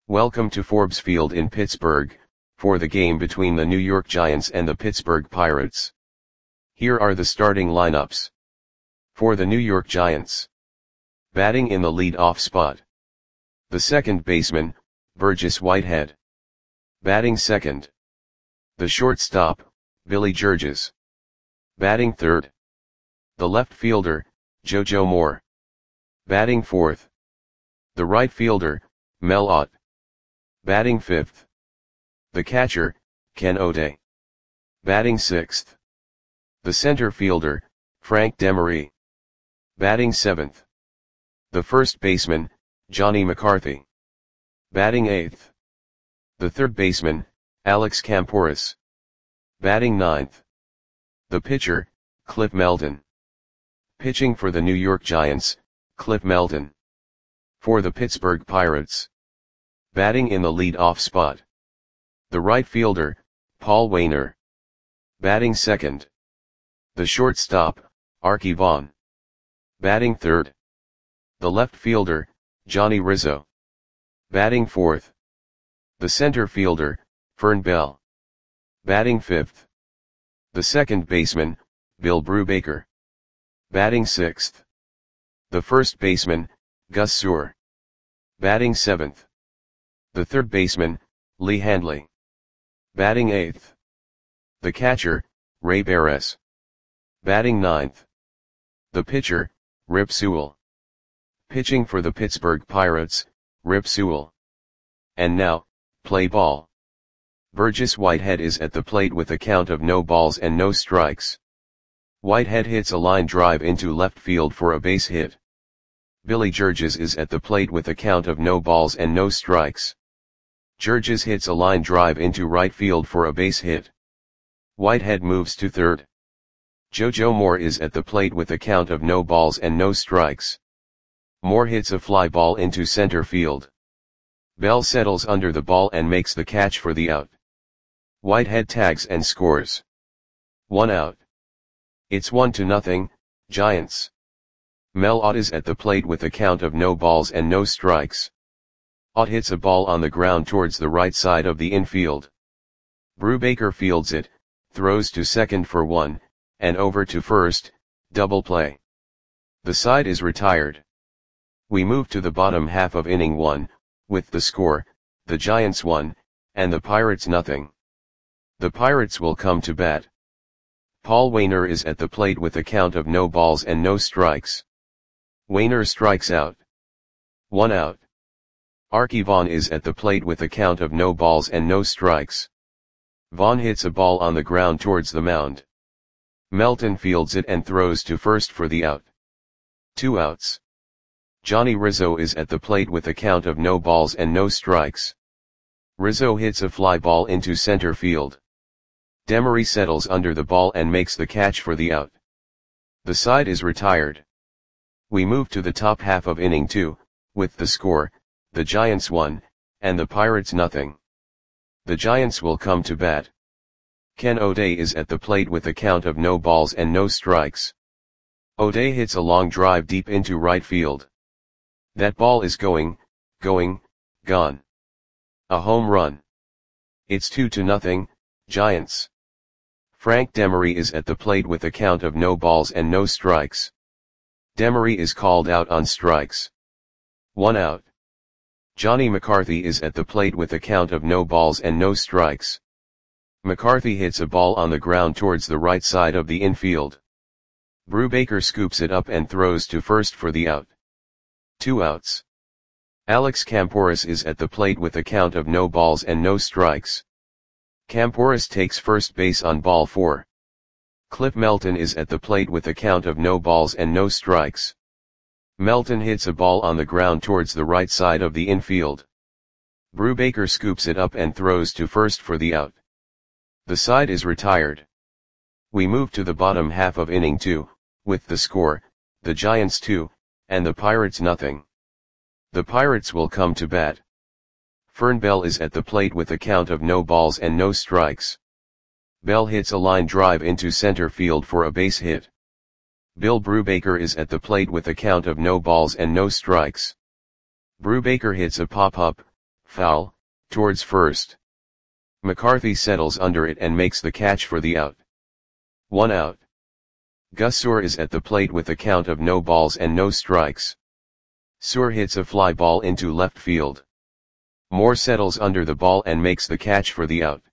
Welcome to Forbes Field in Pittsburgh, for the game between the New York Giants and the Pittsburgh Pirates. Here are the starting lineups. For the New York Giants. Batting in the lead-off spot. The second baseman, Burgess Whitehead. Batting second. The shortstop, Billy Georges. Batting third. The left fielder, JoJo Moore. Batting fourth. The right fielder, Mel Ott. Batting fifth. The catcher, Ken O'Day. Batting sixth. The center fielder, Frank Demery. Batting seventh. The first baseman, Johnny McCarthy. Batting eighth. The third baseman, Alex Kamporus. Batting ninth. The pitcher, Cliff Melton. Pitching for the New York Giants, Cliff Melton. For the Pittsburgh Pirates. Batting in the lead-off spot. The right fielder, Paul Waner. Batting second. The shortstop, Arky Vaughan. Batting third. The left fielder, Johnny Rizzo. Batting fourth. The center fielder, Fern Bell. Batting fifth. The second baseman, Bill Brubaker. Batting sixth. The first baseman, Gus Sewell. Batting seventh. The third baseman, Lee Handley. Batting eighth. The catcher, Ray Beres. Batting ninth. The pitcher, Rip Sewell. Pitching for the Pittsburgh Pirates, Rip Sewell. And now, play ball. Burgess Whitehead is at the plate with a count of no balls and no strikes. Whitehead hits a line drive into left field for a base hit. Billy Georges is at the plate with a count of no balls and no strikes. Georges hits a line drive into right field for a base hit. Whitehead moves to third. JoJo Moore is at the plate with a count of no balls and no strikes. Moore hits a fly ball into center field. Bell settles under the ball and makes the catch for the out. Whitehead tags and scores. 1 out. It's 1-0, Giants. Mel Ott is at the plate with a count of no balls and no strikes. Ott hits a ball on the ground towards the right side of the infield. Brubaker fields it, throws to second for 1, and over to first, double play. The side is retired. We move to the bottom half of inning 1, with the score, the Giants 1, and the Pirates 0. The Pirates will come to bat. Paul Waner is at the plate with a count of no balls and no strikes. Waner strikes out. 1 out. Arky Vaughan is at the plate with a count of no balls and no strikes. Vaughan hits a ball on the ground towards the mound. Melton fields it and throws to first for the out. 2 outs. Johnny Rizzo is at the plate with a count of no balls and no strikes. Rizzo hits a fly ball into center field. Demery settles under the ball and makes the catch for the out. The side is retired. We move to the top half of inning 2, with the score, the Giants 1, and the Pirates 0. The Giants will come to bat. Ken O'Day is at the plate with a count of no balls and no strikes. O'Day hits a long drive deep into right field. That ball is gone. A home run. It's 2-0, Giants. Frank Demery is at the plate with a count of no balls and no strikes. Demery is called out on strikes. 1 out. Johnny McCarthy is at the plate with a count of no balls and no strikes. McCarthy hits a ball on the ground towards the right side of the infield. Brubaker scoops it up and throws to first for the out. 2 outs. Alex Kamporus is at the plate with a count of no balls and no strikes. Kamporus takes first base on ball 4. Cliff Melton is at the plate with a count of no balls and no strikes. Melton hits a ball on the ground towards the right side of the infield. Brubaker scoops it up and throws to first for the out. The side is retired. We move to the bottom half of inning 2, with the score, the Giants 2, and the Pirates 0. The Pirates will come to bat. Fern Bell is at the plate with a count of no balls and no strikes. Bell hits a line drive into center field for a base hit. Bill Brubaker is at the plate with a count of no balls and no strikes. Brubaker hits a pop-up, Foul, towards first. McCarthy settles under it and makes the catch for the out. 1 out. Gus Suhr is at the plate with a count of no balls and no strikes. Suhr hits a fly ball into left field. Moore settles under the ball and makes the catch for the out.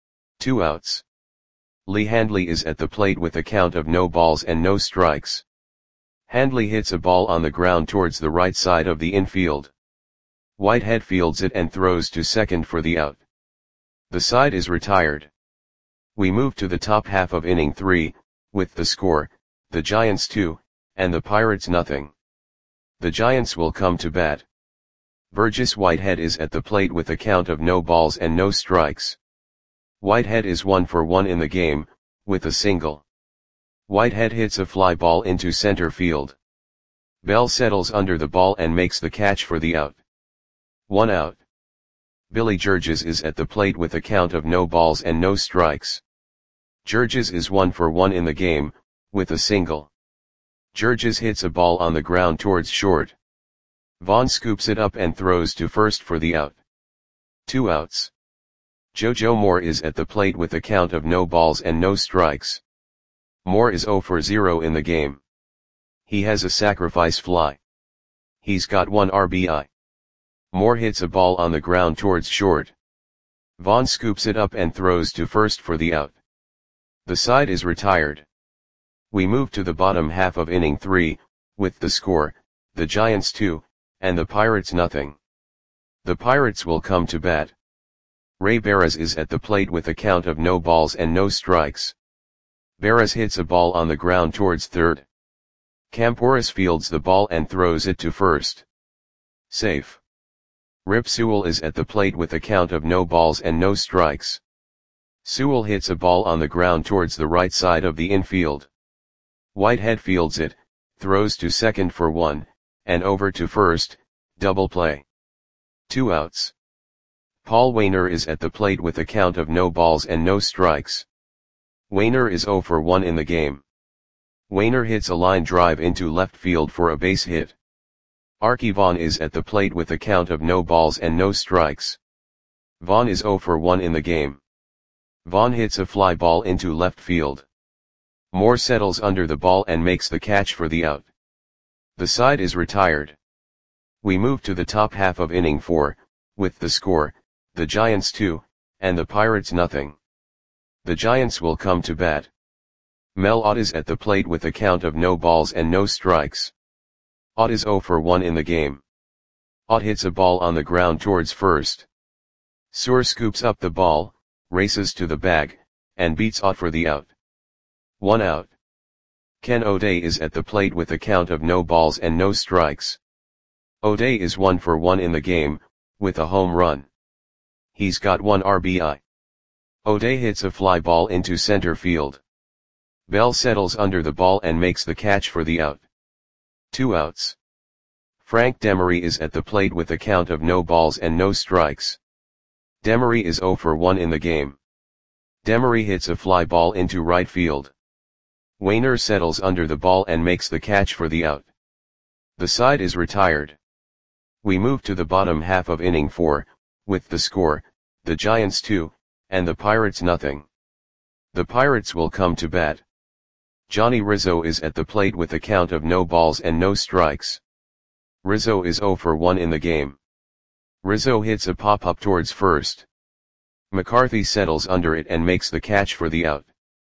2 outs. Lee Handley is at the plate with a count of no balls and no strikes. Handley hits a ball on the ground towards the right side of the infield. Whitehead fields it and throws to second for the out. The side is retired. We move to the top half of inning 3, with the score, the Giants 2, and the Pirates nothing. The Giants will come to bat. Burgess Whitehead is at the plate with a count of no balls and no strikes. Whitehead is 1 for 1 in the game, with a single. Whitehead hits a fly ball into center field. Bell settles under the ball and makes the catch for the out. 1 out. Billy Georges is at the plate with a count of no balls and no strikes. Georges is 1 for 1 in the game, with a single. Georges hits a ball on the ground towards short. Vaughn scoops it up and throws to first for the out. 2 outs. JoJo Moore is at the plate with a count of no balls and no strikes. Moore is 0 for 0 in the game. He has a sacrifice fly. He's got 1 RBI. Moore hits a ball on the ground towards short. Vaughn scoops it up and throws to first for the out. The side is retired. We move to the bottom half of inning 3, with the score, the Giants 2, and the Pirates nothing. The Pirates will come to bat. Ray Barras is at the plate with a count of no balls and no strikes. Barras hits a ball on the ground towards third. Camporis fields the ball and throws it to first. Safe. Rip Sewell is at the plate with a count of no balls and no strikes. Sewell hits a ball on the ground towards the right side of the infield. Whitehead fields it, throws to second for 1, and over to first, double play. 2 outs. Paul Waner is at the plate with a count of no balls and no strikes. Waner is 0 for 1 in the game. Waner hits a line drive into left field for a base hit. Arky Vaughan is at the plate with a count of no balls and no strikes. Vaughan is 0 for 1 in the game. Vaughan hits a fly ball into left field. Moore settles under the ball and makes the catch for the out. The side is retired. We move to the top half of inning 4, with the score, the Giants 2, and the Pirates nothing. The Giants will come to bat. Mel Ott is at the plate with a count of no balls and no strikes. Ott is 0 for 1 in the game. Ott hits a ball on the ground towards first. Suhr scoops up the ball, races to the bag, and beats Ott for the out. 1 out. Ken O'Day is at the plate with a count of no balls and no strikes. O'Day is 1 for 1 in the game, with a home run. He's got 1 RBI. O'Day hits a fly ball into center field. Bell settles under the ball and makes the catch for the out. 2 outs. Frank Demery is at the plate with a count of no balls and no strikes. Demery is 0 for 1 in the game. Demery hits a fly ball into right field. Waner settles under the ball and makes the catch for the out. The side is retired. We move to the bottom half of inning 4, with the score, the Giants 2, and the Pirates nothing. The Pirates will come to bat. Johnny Rizzo is at the plate with a count of no balls and no strikes. Rizzo is 0 for 1 in the game. Rizzo hits a pop-up towards first. McCarthy settles under it and makes the catch for the out.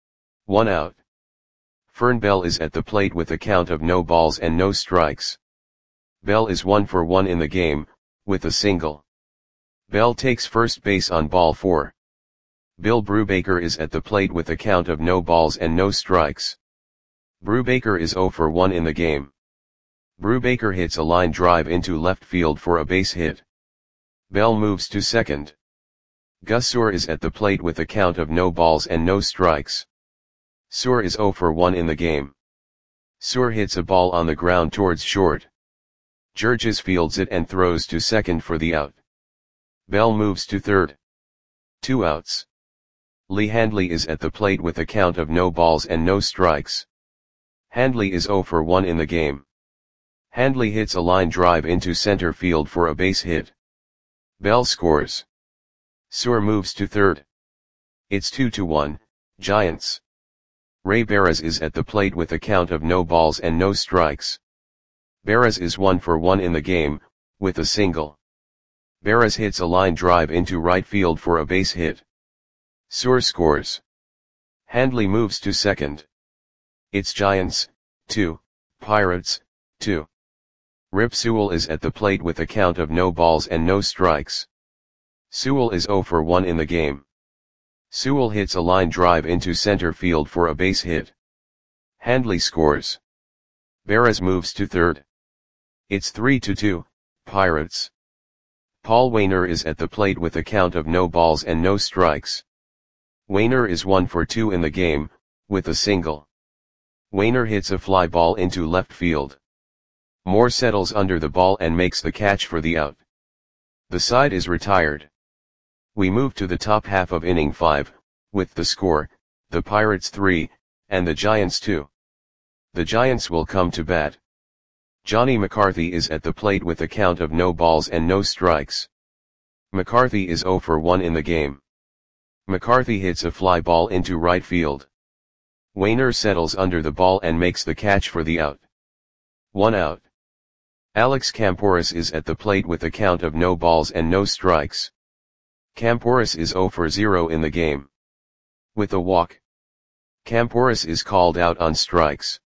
1 out. Fern Bell is at the plate with a count of no balls and no strikes. Bell is 1 for 1 in the game, with a single. Bell takes first base on ball 4. Bill Brubaker is at the plate with a count of no balls and no strikes. Brubaker is 0 for 1 in the game. Brubaker hits a line drive into left field for a base hit. Bell moves to second. Gus Suhr is at the plate with a count of no balls and no strikes. Suhr is 0 for 1 in the game. Suhr hits a ball on the ground towards short. Georges fields it and throws to second for the out. Bell moves to third. 2 outs. Lee Handley is at the plate with a count of no balls and no strikes. Handley is 0 for 1 in the game. Handley hits a line drive into center field for a base hit. Bell scores. Suhr moves to third. It's 2-1, Giants. Ray Barres is at the plate with a count of no balls and no strikes. Barres is 1 for 1 in the game, with a single. Barres hits a line drive into right field for a base hit. Suhr scores. Handley moves to second. It's Giants, 2, Pirates, 2. Rip Sewell is at the plate with a count of no balls and no strikes. Sewell is 0 for 1 in the game. Sewell hits a line drive into center field for a base hit. Handley scores. Barres moves to third. It's 3-2, Pirates. Paul Waner is at the plate with a count of no balls and no strikes. Waner is 1 for 2 in the game, with a single. Waner hits a fly ball into left field. Moore settles under the ball and makes the catch for the out. The side is retired. We move to the top half of inning 5, with the score, the Pirates 3, and the Giants 2. The Giants will come to bat. Johnny McCarthy is at the plate with a count of no balls and no strikes. McCarthy is 0 for 1 in the game. McCarthy hits a fly ball into right field. Waner settles under the ball and makes the catch for the out. 1 out. Alex Camporis is at the plate with a count of no balls and no strikes. Camporis is 0 for 0 in the game. With a walk. Camporis is called out on strikes.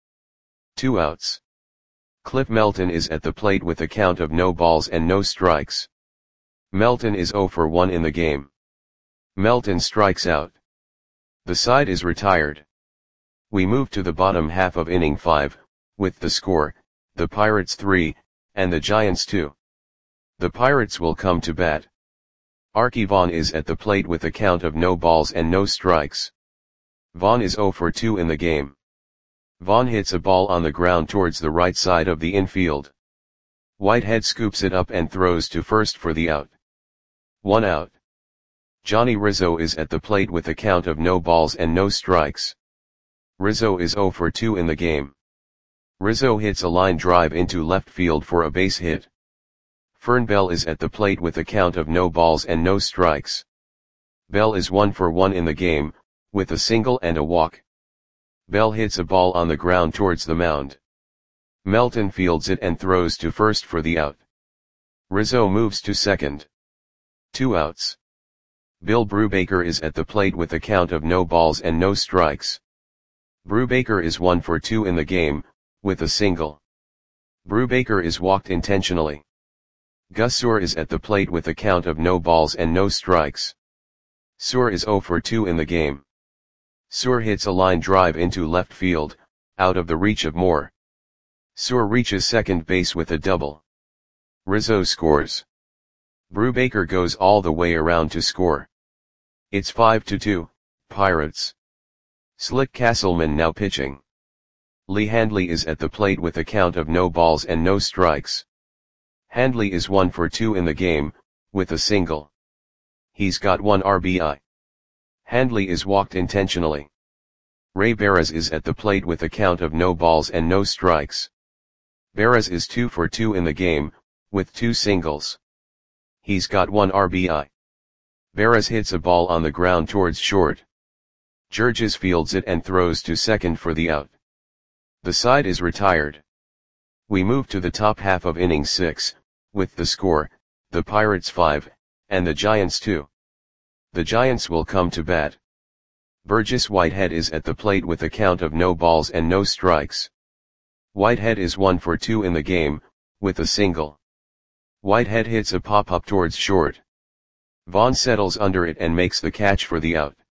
2 outs. Cliff Melton is at the plate with a count of no balls and no strikes. Melton is 0 for 1 in the game. Melton strikes out. The side is retired. We move to the bottom half of inning 5, with the score, the Pirates 3, and the Giants 2. The Pirates will come to bat. Archie Vaughn is at the plate with a count of no balls and no strikes. Vaughn is 0 for 2 in the game. Vaughn hits a ball on the ground towards the right side of the infield. Whitehead scoops it up and throws to first for the out. 1 out. Johnny Rizzo is at the plate with a count of no balls and no strikes. Rizzo is 0 for 2 in the game. Rizzo hits a line drive into left field for a base hit. Fern Bell is at the plate with a count of no balls and no strikes. Bell is 1 for 1 in the game, with a single and a walk. Bell hits a ball on the ground towards the mound. Melton fields it and throws to first for the out. Rizzo moves to second. 2 outs. Bill Brubaker is at the plate with a count of no balls and no strikes. Brubaker is 1 for 2 in the game, with a single. Brubaker is walked intentionally. Gus Suhr is at the plate with a count of no balls and no strikes. Suhr is 0 for 2 in the game. Suhr hits a line drive into left field, out of the reach of Moore. Suhr reaches second base with a double. Rizzo scores. Brubaker goes all the way around to score. It's 5-2, Pirates. Slick Castleman now pitching. Lee Handley is at the plate with a count of no balls and no strikes. Handley is 1 for 2 in the game, with a single. He's got 1 RBI. Handley is walked intentionally. Ray Barres is at the plate with a count of no balls and no strikes. Barres is 2 for 2 in the game, with 2 singles. He's got 1 RBI. Barres hits a ball on the ground towards short. Georges fields it and throws to second for the out. The side is retired. We move to the top half of inning 6, with the score, the Pirates 5, and the Giants 2. The Giants will come to bat. Burgess Whitehead is at the plate with a count of no balls and no strikes. Whitehead is 1 for 2 in the game, with a single. Whitehead hits a pop-up towards short. Vaughn settles under it and makes the catch for the out.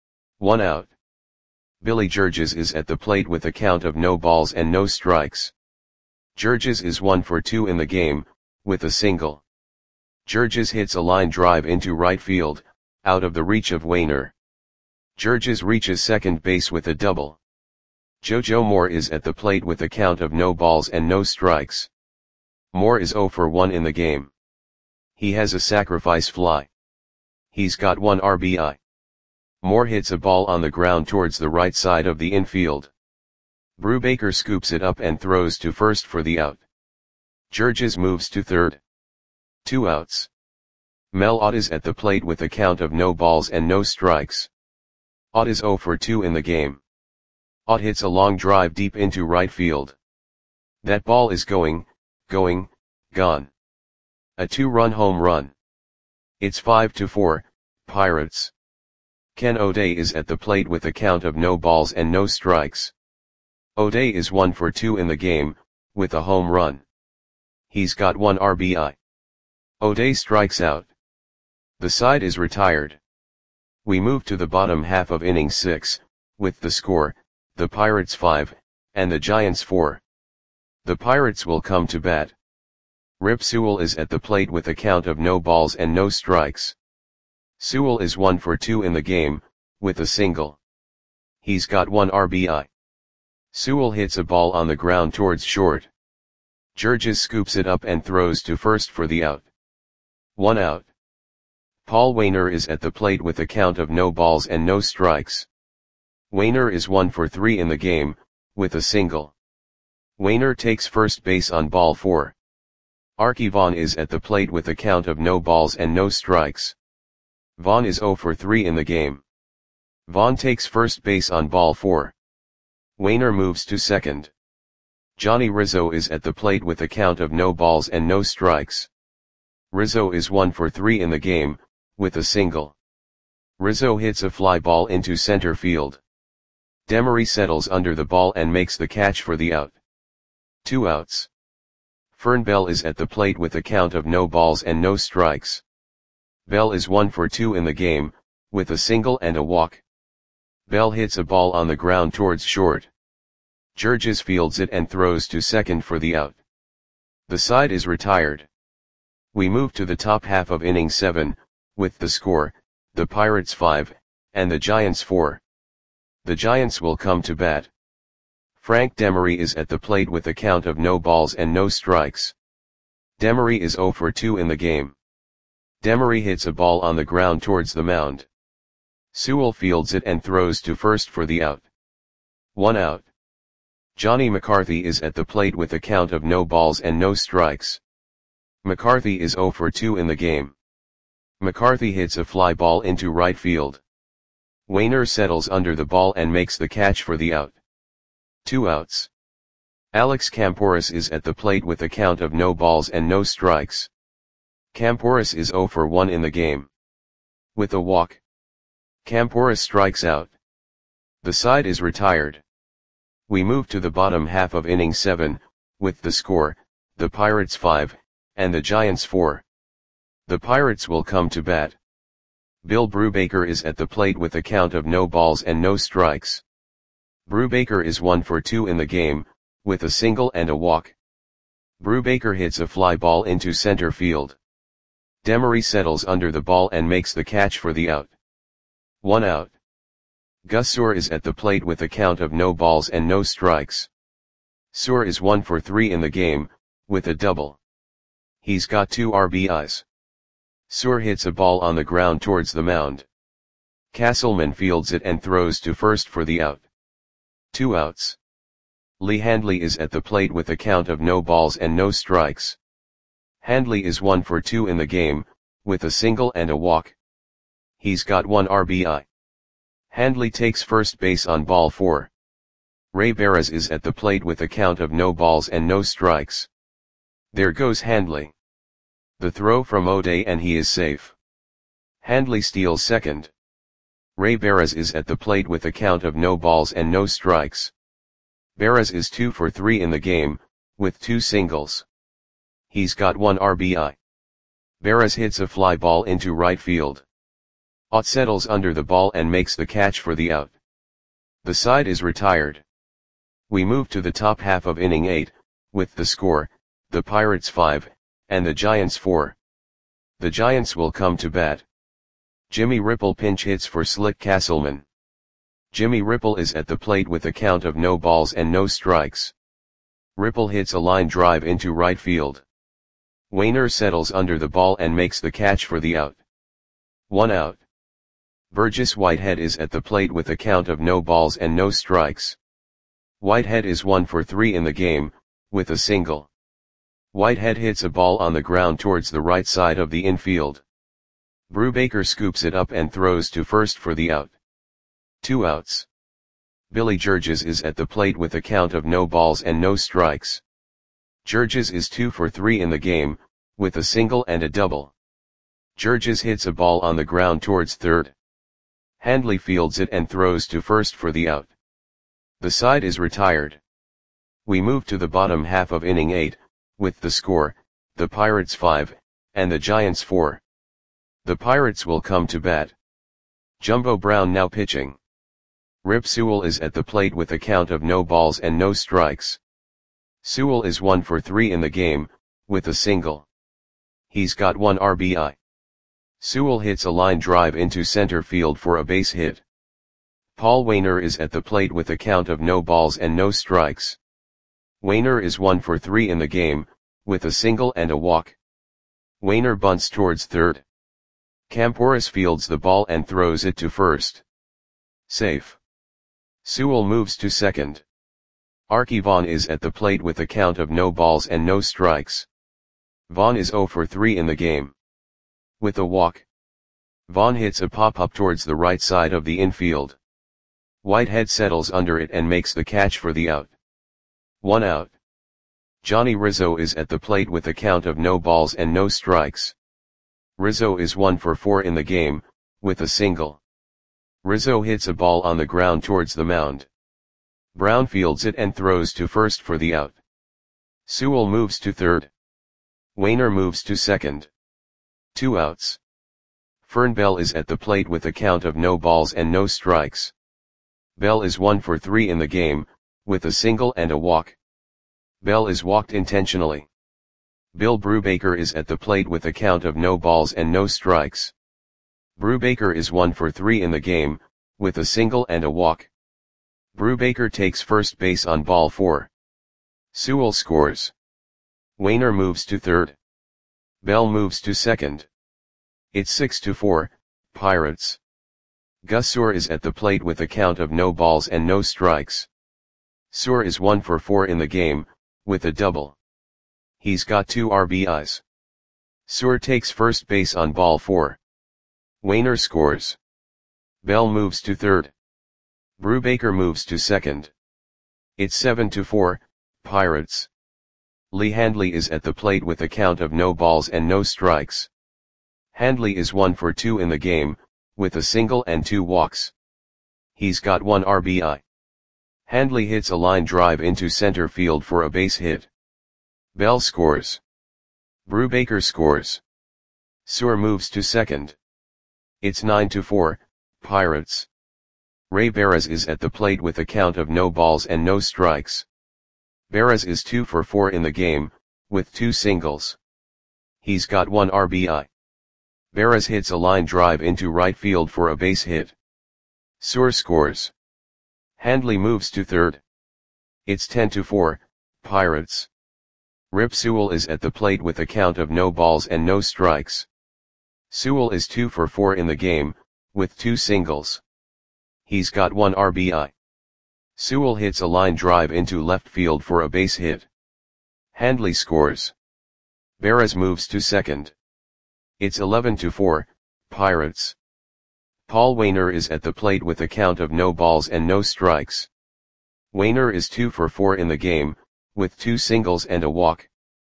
1 out. Billy Georges is at the plate with a count of no balls and no strikes. Georges is 1 for 2 in the game, with a single. Georges hits a line drive into right field, out of the reach of Waner. Georges reaches second base with a double. JoJo Moore is at the plate with a count of no balls and no strikes. Moore is 0 for 1 in the game. He has a sacrifice fly. He's got 1 RBI. Moore hits a ball on the ground towards the right side of the infield. Brubaker scoops it up and throws to first for the out. Georges moves to third. 2 outs. Mel Ott is at the plate with a count of no balls and no strikes. Ott is 0 for 2 in the game. Ott hits a long drive deep into right field. That ball is gone. A 2-run home run. It's 5-4, Pirates. Ken O'Day is at the plate with a count of no balls and no strikes. O'Day is 1 for 2 in the game, with a home run. He's got 1 RBI. O'Day strikes out. The side is retired. We move to the bottom half of inning 6, with the score, the Pirates 5, and the Giants 4. The Pirates will come to bat. Rip Sewell is at the plate with a count of no balls and no strikes. Sewell is 1 for 2 in the game, with a single. He's got 1 RBI. Sewell hits a ball on the ground towards short. Georges scoops it up and throws to first for the out. 1 out. Paul Waner is at the plate with a count of no balls and no strikes. Waner is 1 for 3 in the game, with a single. Waner takes first base on ball 4. Arky Vaughan is at the plate with a count of no balls and no strikes. Vaughan is 0 for 3 in the game. Vaughan takes first base on ball 4. Waner moves to second. Johnny Rizzo is at the plate with a count of no balls and no strikes. Rizzo is 1 for 3 in the game, with a single. Rizzo hits a fly ball into center field. Demery settles under the ball and makes the catch for the out. 2 outs. Fern Bell is at the plate with a count of no balls and no strikes. Bell is 1 for 2 in the game, with a single and a walk. Bell hits a ball on the ground towards short. Georges fields it and throws to second for the out. The side is retired. We move to the top half of inning 7, with the score, the Pirates 5, and the Giants 4. The Giants will come to bat. Frank Demery is at the plate with a count of no balls and no strikes. Demery is 0 for 2 in the game. Demery hits a ball on the ground towards the mound. Sewell fields it and throws to first for the out. 1 out. Johnny McCarthy is at the plate with a count of no balls and no strikes. McCarthy is 0 for 2 in the game. McCarthy hits a fly ball into right field. Waner settles under the ball and makes the catch for the out. 2 outs. Alex Camporis is at the plate with a count of no balls and no strikes. Camporis is 0 for 1 in the game. With a walk. Camporis strikes out. The side is retired. We move to the bottom half of inning 7, with the score, the Pirates 5, and the Giants 4. The Pirates will come to bat. Bill Brubaker is at the plate with a count of no balls and no strikes. Brubaker is 1 for 2 in the game, with a single and a walk. Brubaker hits a fly ball into center field. Demery settles under the ball and makes the catch for the out. 1 out. Gus Soor is at the plate with a count of no balls and no strikes. Soor is 1 for 3 in the game, with a double. He's got 2 RBIs. Soor hits a ball on the ground towards the mound. Castleman fields it and throws to first for the out. 2 outs. Lee Handley is at the plate with a count of no balls and no strikes. Handley is 1 for 2 in the game, with a single and a walk. He's got 1 RBI. Handley takes first base on ball 4. Ray Barras is at the plate with a count of no balls and no strikes. There goes Handley. The throw from O'Day and he is safe. Handley steals second. Ray Barras is at the plate with a count of no balls and no strikes. Barras is 2 for 3 in the game, with 2 singles. He's got 1 RBI. Barras hits a fly ball into right field. Ott settles under the ball and makes the catch for the out. The side is retired. We move to the top half of inning 8, with the score, the Pirates 5, and the Giants 4. The Giants will come to bat. Jimmy Ripple pinch hits for Slick Castleman. Jimmy Ripple is at the plate with a count of no balls and no strikes. Ripple hits a line drive into right field. Waner settles under the ball and makes the catch for the out. 1 out. Burgess Whitehead is at the plate with a count of no balls and no strikes. Whitehead is 1 for 3 in the game, with a single. Whitehead hits a ball on the ground towards the right side of the infield. Brubaker scoops it up and throws to first for the out. 2 outs. Billy Georges is at the plate with a count of no balls and no strikes. Georges is 2 for 3 in the game, with a single and a double. Georges hits a ball on the ground towards third. Handley fields it and throws to first for the out. The side is retired. We move to the bottom half of inning 8, with the score, the Pirates 5, and the Giants 4. The Pirates will come to bat. Jumbo Brown now pitching. Rip Sewell is at the plate with a count of no balls and no strikes. Sewell is 1 for 3 in the game, with a single. He's got 1 RBI. Sewell hits a line drive into center field for a base hit. Paul Waner is at the plate with a count of no balls and no strikes. Waner is 1 for 3 in the game, with a single and a walk. Waner bunts towards third. Camporis fields the ball and throws it to first. Safe. Sewell moves to second. Arky Vaughan is at the plate with a count of no balls and no strikes. Vaughan is 0 for 3 in the game. With a walk. Vaughan hits a pop-up towards the right side of the infield. Whitehead settles under it and makes the catch for the out. 1 out. Johnny Rizzo is at the plate with a count of no balls and no strikes. Rizzo is 1 for 4 in the game, with a single. Rizzo hits a ball on the ground towards the mound. Brown fields it and throws to first for the out. Sewell moves to third. Waner moves to second. 2 outs. Fern Bell is at the plate with a count of no balls and no strikes. Bell is 1 for 3 in the game, with a single and a walk. Bell is walked intentionally. Bill Brubaker is at the plate with a count of no balls and no strikes. Brubaker is 1 for 3 in the game, with a single and a walk. Brubaker takes first base on ball 4. Sewell scores. Waner moves to third. Bell moves to second. It's 6-4, Pirates. Gus Suhr is at the plate with a count of no balls and no strikes. Suhr is 1 for 4 in the game, with a double. He's got 2 RBIs. Suhr takes first base on ball 4. Waner scores. Bell moves to third. Brubaker moves to second. It's 7-4, Pirates. Lee Handley is at the plate with a count of no balls and no strikes. Handley is 1 for 2 in the game, with a single and 2 walks. He's got 1 RBI. Handley hits a line drive into center field for a base hit. Bell scores. Brubaker scores. Suhr moves to second. It's 9-4, Pirates. Ray Barras is at the plate with a count of no balls and no strikes. Barras is 2 for 4 in the game, with 2 singles. He's got 1 RBI. Barras hits a line drive into right field for a base hit. Suhr scores. Handley moves to third. It's 10-4, Pirates. Rip Sewell is at the plate with a count of no balls and no strikes. Sewell is 2 for 4 in the game, with 2 singles. He's got 1 RBI. Sewell hits a line drive into left field for a base hit. Handley scores. Barras moves to second. It's 11-4, Pirates. Paul Waner is at the plate with a count of no balls and no strikes. Waner is 2 for 4 in the game, with 2 singles and a walk.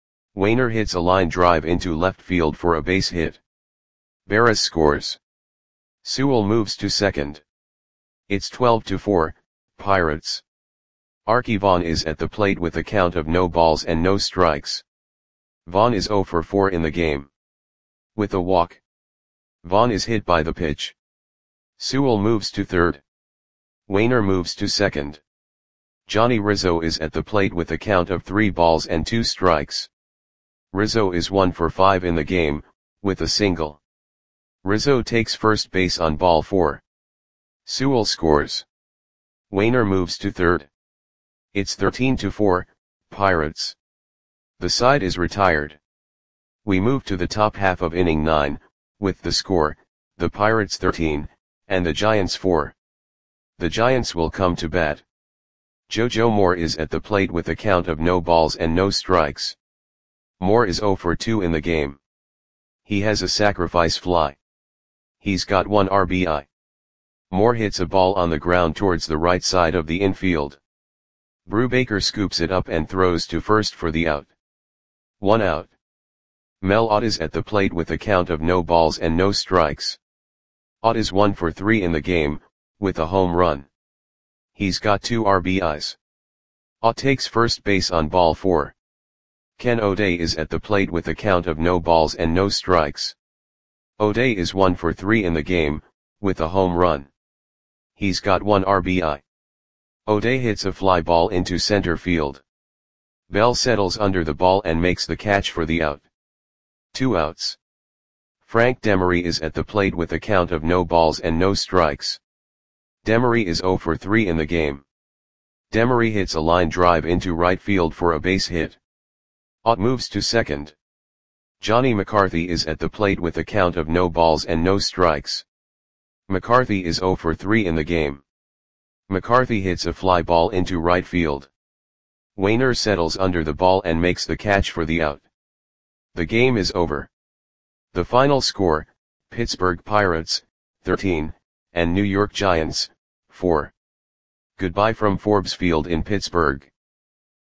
Waner hits a line drive into left field for a base hit. Barras scores. Sewell moves to second. It's 12-4, Pirates. Arky Vaughan is at the plate with a count of no balls and no strikes. Vaughan is 0 for 4 in the game. With a walk. Vaughan is hit by the pitch. Sewell moves to third. Waner moves to second. Johnny Rizzo is at the plate with a count of 3 balls and 2 strikes. Rizzo is 1 for 5 in the game, with a single. Rizzo takes first base on ball 4. Sewell scores. Waner moves to third. It's 13-4, Pirates. The side is retired. We move to the top half of inning 9, with the score, the Pirates 13, and the Giants 4. The Giants will come to bat. JoJo Moore is at the plate with a count of no balls and no strikes. Moore is 0 for 2 in the game. He has a sacrifice fly. He's got 1 RBI. Moore hits a ball on the ground towards the right side of the infield. Brubaker scoops it up and throws to first for the out. 1 out. Mel Ott is at the plate with a count of no balls and no strikes. Ott is 1 for 3 in the game, with a home run. He's got 2 RBIs. Ott takes first base on ball 4. Ken O'Day is at the plate with a count of no balls and no strikes. O'Day is 1 for 3 in the game, with a home run. He's got 1 RBI. O'Day hits a fly ball into center field. Bell settles under the ball and makes the catch for the out. 2 outs. Frank Demery is at the plate with a count of no balls and no strikes. Demery is 0 for 3 in the game. Demery hits a line drive into right field for a base hit. Ott moves to second. Johnny McCarthy is at the plate with a count of no balls and no strikes. McCarthy is 0 for 3 in the game. McCarthy hits a fly ball into right field. Wainer settles under the ball and makes the catch for the out. The game is over. The final score, Pittsburgh Pirates, 13, and New York Giants, 4. Goodbye from Forbes Field in Pittsburgh.